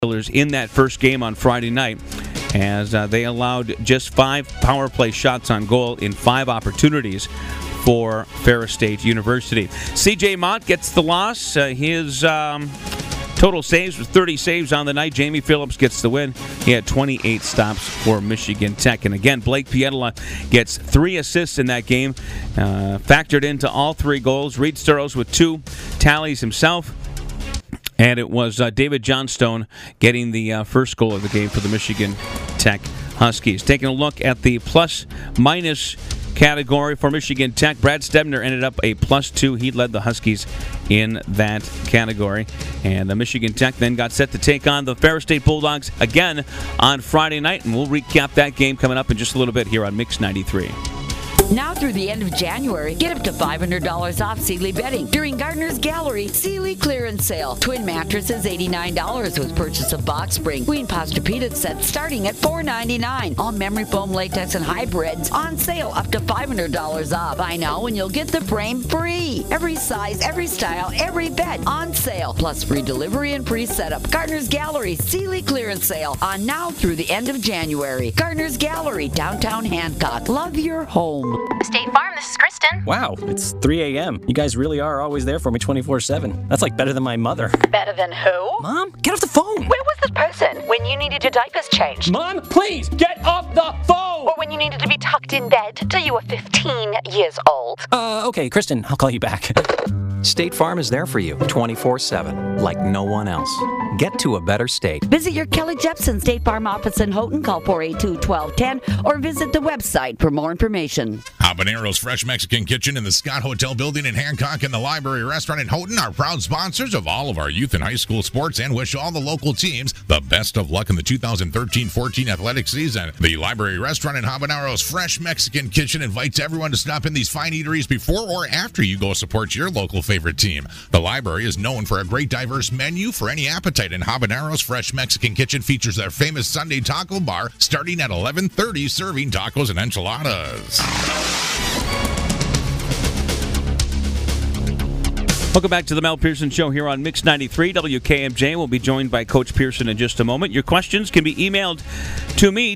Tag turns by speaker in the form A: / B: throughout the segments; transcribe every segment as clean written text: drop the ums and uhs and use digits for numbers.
A: in that first game on Friday night, as they allowed just 5 power play shots on goal in 5 opportunities for Ferris State University. C.J. Mott gets the loss. His total saves was 30 saves on the night. Jamie Phillips gets the win. He had 28 stops for Michigan Tech. And again, Blake Pietila gets 3 assists in that game, factored into all 3 goals. Reed Sturros with 2 tallies himself. And it was David Johnstone getting the first goal of the game for the Michigan Tech Huskies. Taking a look at the plus-minus category for Michigan Tech, Brad Stebner ended up a +2. He led the Huskies in that category. And the Michigan Tech then got set to take on the Ferris State Bulldogs again on Friday night. And we'll recap that game coming up in just a little bit here on Mix 93.
B: Now through the end of January, get up to $500 off Sealy bedding during Gardner's Gallery Sealy clearance sale. Twin mattresses $89 with purchase of box spring. Queen Posturepedic sets starting at $4.99. All memory foam, latex, and hybrids on sale up to $500 off. Buy now and you'll get the frame free. Every size, every style, every bed on sale. Plus free delivery and free setup. Gardner's Gallery Sealy clearance sale on now through the end of January. Gardner's Gallery, downtown Hancock. Love your home.
C: State Farm, this is Kristen.
D: Wow, it's 3 a.m. You guys really are always there for me 24/7. That's like better than my mother.
C: Better than who?
D: Mom, get off the phone.
C: Where was this person when you needed your diapers changed?
D: Mom, please, get off the phone!
C: Or when you needed to be tucked in bed till you were 15 years old?
D: Okay, Kristen, I'll call you back.
E: State Farm is there for you 24/7, like no one else. Get to a better state.
B: Visit your Kelly Jepson State Farm office in Houghton. Call 482-1210 or visit the website for more information.
F: Habanero's Fresh Mexican Kitchen in the Scott Hotel building in Hancock and the Library Restaurant in Houghton are proud sponsors of all of our youth and high school sports and wish all the local teams the best of luck in the 2013-14 athletic season. The Library Restaurant in Habanero's Fresh Mexican Kitchen invites everyone to stop in these fine eateries before or after you go support your local favorite team. The library is known for a great diverse menu for any appetite, and Habanero's Fresh Mexican Kitchen features their famous Sunday taco bar starting at 11:30, serving tacos and enchiladas.
A: Welcome back to the Mel Pearson Show here on Mix 93 WKMJ. We'll be joined by Coach Pearson in just a moment. Your questions can be emailed to me,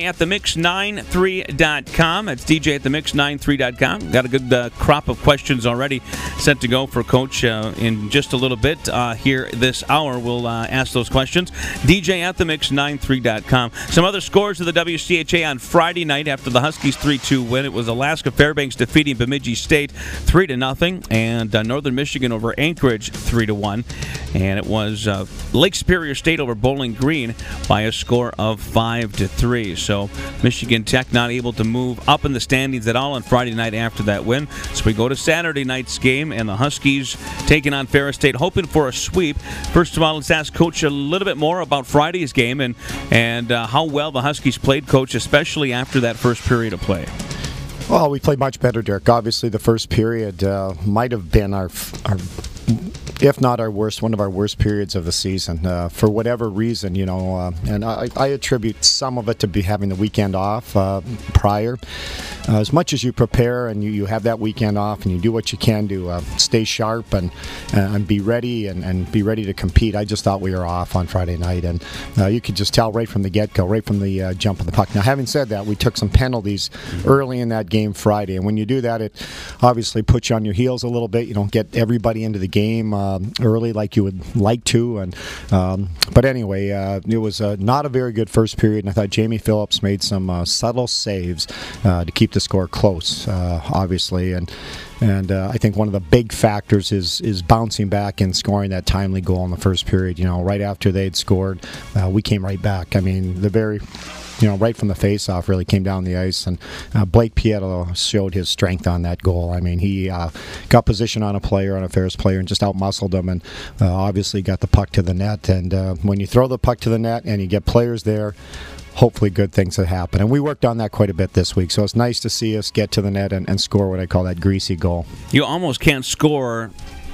A: dj@themix93.com. That's dj@themix93.com. Got a good crop of questions already set to go for Coach in just a little bit. Here this hour, we'll ask those questions. dj@themix93.com. Some other scores of the WCHA on Friday night after the Huskies 3-2 win. It was Alaska Fairbanks defeating Bemidji State 3-0, and Northern Michigan over Anchorage 3-1, and it was Lake Superior State over Bowling Green by a score of 5-3. So Michigan Tech not able to move up in the standings at all on Friday night after that win. So we go to Saturday night's game, and the Huskies taking on Ferris State, hoping for a sweep. First of all, let's ask Coach a little bit more about Friday's game and how well the Huskies played, Coach, especially after that first period of play.
G: Well, we played much better, Derek. Obviously, the first period might have been our if not our worst, one of our worst periods of the season. For whatever reason, and I attribute some of it to having the weekend off prior. As much as you prepare and you have that weekend off and you do what you can to stay sharp and be ready and be ready to compete, I just thought we were off on Friday night. And you could just tell right from the get-go, right from the jump of the puck. Now, having said that, we took some penalties early in that game Friday. And when you do that, it obviously puts you on your heels a little bit. You don't get everybody into the game early like you would like to. But anyway, it was not a very good first period. And I thought Jamie Phillips made some subtle saves to keep the score close, obviously. And I think one of the big factors is bouncing back and scoring that timely goal in the first period. Right after they'd scored, we came right back. I mean, right from the face-off really came down the ice, and Blake Pietila showed his strength on that goal. I mean, he got position on a Ferris player, and just out-muscled him, and obviously got the puck to the net. And when you throw the puck to the net and you get players there, hopefully good things that happen. And we worked on that quite a bit this week, so it's nice to see us get to the net and score what I call that greasy goal.
A: You almost can't score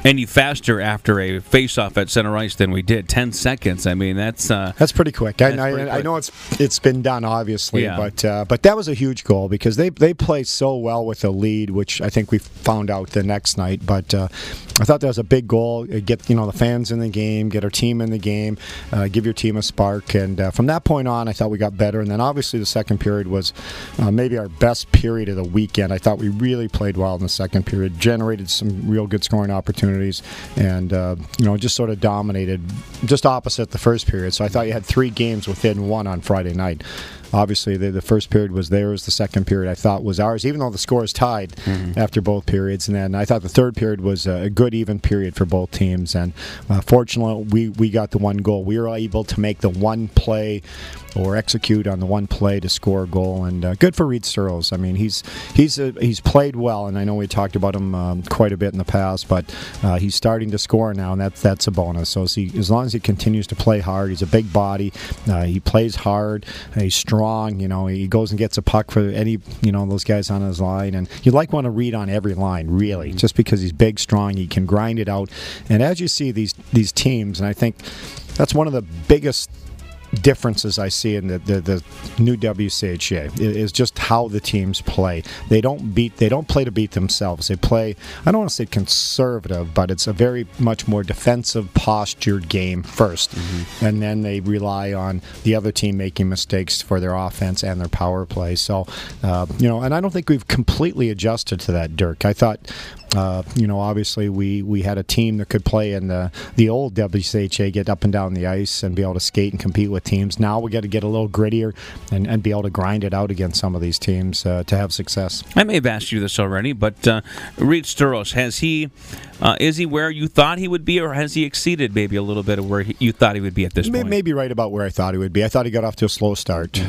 A: any faster after a face-off at center ice than we did. 10 seconds. I mean, that's
G: pretty quick. I know it's been done, obviously, but that was a huge goal because they play so well with a lead, which I think we found out the next night. But I thought that was a big goal. Get the fans in the game, get our team in the game, give your team a spark. And from that point on, I thought we got better. And then obviously the second period was maybe our best period of the weekend. I thought we really played well in the second period, generated some real good scoring opportunities. And just sort of dominated, just opposite the first period. So I thought you had 3 games within one on Friday night. Obviously, the first period was theirs. The second period, I thought, was ours, even though the score is tied after both periods. And then I thought the third period was a good, even period for both teams. And fortunately, we got the one goal. We were able to make the one play or execute on the one play to score a goal. And good for Reed Sturros. I mean, he's played well, and I know we talked about him quite a bit in the past, but he's starting to score now, and that's a bonus. So as long as he continues to play hard, he's a big body. He plays hard. He's strong. He goes and gets a puck for any those guys on his line, and you want to read on every line, really, just because he's big, strong. He can grind it out, and as you see these teams, and I think that's one of the biggest differences I see in the new WCHA is just how the teams play. They don't play to beat themselves. They play, I don't want to say conservative, but it's a very much more defensive postured game first, and then they rely on the other team making mistakes for their offense and their power play. So and I don't think we've completely adjusted to that, Dirk. I thought obviously we had a team that could play in the old WCHA, get up and down the ice and be able to skate and compete with teams. Now we got to get a little grittier and be able to grind it out against some of these teams to have success.
A: I may have asked you this already, but Reed Sturros, is he where you thought he would be, or has he exceeded maybe a little bit of where you thought he would be at this point?
G: Maybe right about where I thought he would be. I thought he got off to a slow start.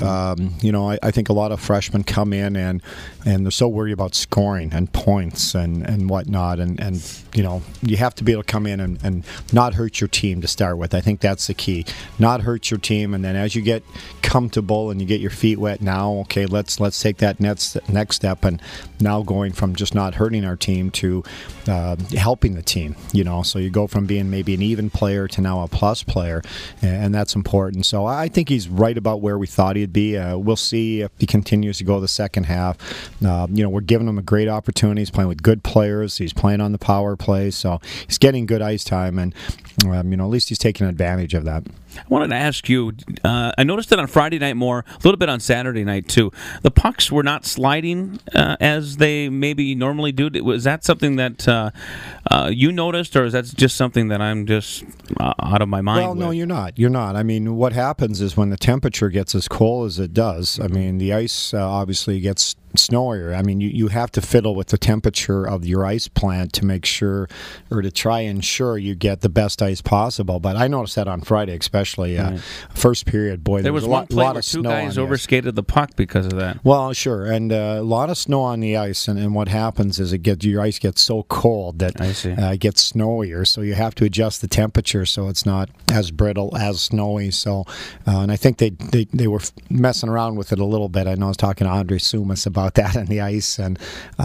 G: I think a lot of freshmen come in and they're so worried about scoring and points and whatnot, and you have to be able to come in and not hurt your team to start with. I think that's the key. Not hurt your team, and then as you get comfortable and you get your feet wet, now okay, let's take that next step, and now going from just not hurting our team to helping the team. So you go from being maybe an even player to now a plus player, and that's important. So I think he's right about where we thought he'd be. We'll see if he continues to go the second half. We're giving him a great opportunity. He's playing with good players. He's playing on the power play, so he's getting good ice time, and at least he's taking advantage of that.
A: I wanted to ask you, I noticed it on Friday night more, a little bit on Saturday night too. The pucks were not sliding as they maybe normally do. Was that something that you noticed, or is that just something that I'm just out of my mind
G: with?
A: No,
G: you're not. You're not. I mean, what happens is when the temperature gets as cold as it does, I mean, the ice obviously gets snowier. I mean, you have to fiddle with the temperature of your ice plant to make sure, or to try and ensure you get the best ice possible. But I noticed that on Friday, especially first period. Boy, there was a lot of snow. Two guys
A: overskated the puck because of that.
G: Well, sure, and a lot of snow on the ice, and what happens is your ice gets so cold that it gets snowier. So you have to adjust the temperature so it's not as brittle, as snowy. So, and I think they were messing around with it a little bit. I know I was talking to Andre Sumas about that on the ice, and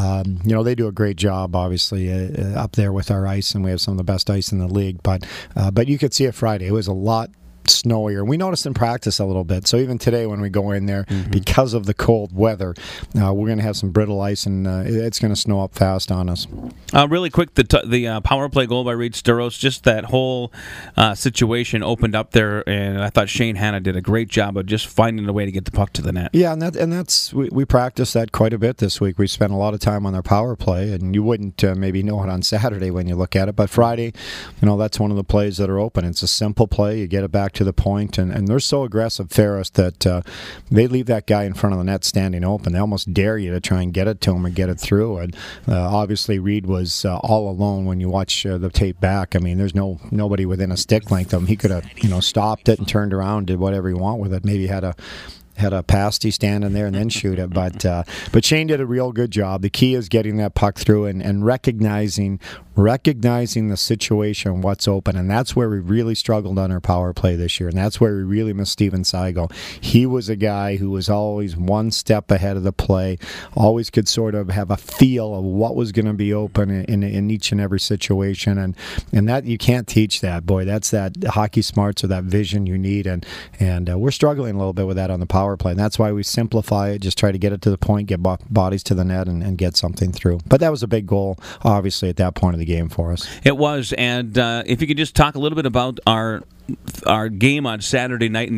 G: they do a great job obviously up there with our ice, and we have some of the best ice in the league, but you could see it Friday. It was a lot snowier. We noticed in practice a little bit. So even today when we go in there, because of the cold weather, we're going to have some brittle ice, and it's going to snow up fast on us.
A: Really quick, the power play goal by Reed Sturros, just that whole situation opened up there, and I thought Shane Hanna did a great job of just finding a way to get the puck to the net. Yeah,
G: and that's we practiced that quite a bit this week. We spent a lot of time on their power play, and you wouldn't maybe know it on Saturday when you look at it, but Friday, that's one of the plays that are open. It's a simple play. You get it back to the point, and they're so aggressive, Ferris, that they leave that guy in front of the net standing open. They almost dare you to try and get it to him or get it through. And obviously Reed was all alone when you watch the tape back. I mean, there's nobody within a stick length of him. He could have stopped it and turned around, did whatever he want with it. Maybe had a pasty standing there and then shoot it. But Shane did a real good job. The key is getting that puck through and recognizing the situation, what's open, and that's where we really struggled on our power play this year, and that's where we really missed Steven Saigo. He was a guy who was always one step ahead of the play, always could sort of have a feel of what was going to be open in each and every situation, and that you can't teach that. Boy, that's that hockey smarts or that vision you need, and we're struggling a little bit with that on the power play, and that's why we simplify it, just try to get it to the point, get bodies to the net, and get something through. But that was a big goal, obviously, at that point of the game for us.
A: It was, and if you could just talk a little bit about our game on Saturday night in